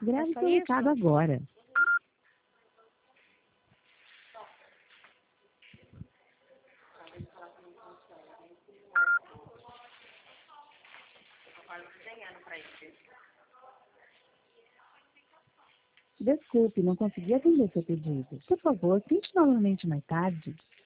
É Grave só seu isso? recado agora. Desculpe, não consegui atender seu pedido. Por favor, tente novamente mais tarde.